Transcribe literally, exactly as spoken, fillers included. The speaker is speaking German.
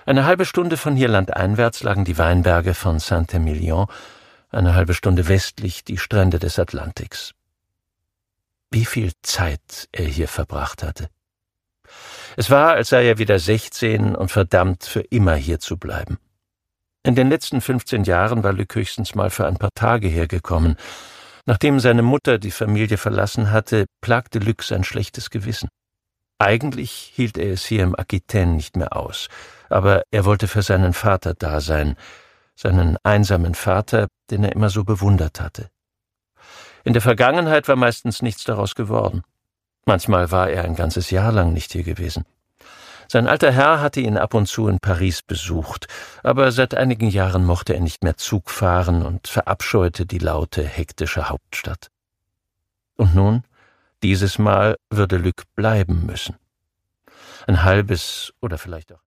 Eine halbe Stunde von hier landeinwärts lagen die Weinberge von Saint-Émilion, eine halbe Stunde westlich die Strände des Atlantiks. Wie viel Zeit er hier verbracht hatte. Es war, als sei er wieder sechzehn und verdammt, für immer hier zu bleiben. In den letzten fünfzehn Jahren war Luc höchstens mal für ein paar Tage hergekommen. Nachdem seine Mutter die Familie verlassen hatte, plagte Luc sein schlechtes Gewissen. Eigentlich hielt er es hier im Aquitaine nicht mehr aus, aber er wollte für seinen Vater da sein, seinen einsamen Vater, den er immer so bewundert hatte. In der Vergangenheit war meistens nichts daraus geworden. Manchmal war er ein ganzes Jahr lang nicht hier gewesen. Sein alter Herr hatte ihn ab und zu in Paris besucht, aber seit einigen Jahren mochte er nicht mehr Zug fahren und verabscheute die laute, hektische Hauptstadt. Und nun, dieses Mal würde Luc bleiben müssen. Ein halbes oder vielleicht auch